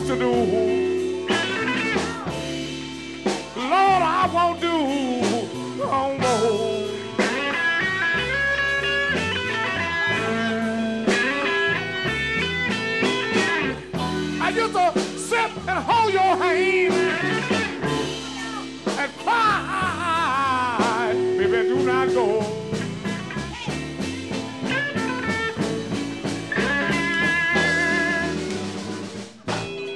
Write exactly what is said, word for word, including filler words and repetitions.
used to do. Lord, I won't do no more. I used to sit and hold your hand and cry, baby, do not go.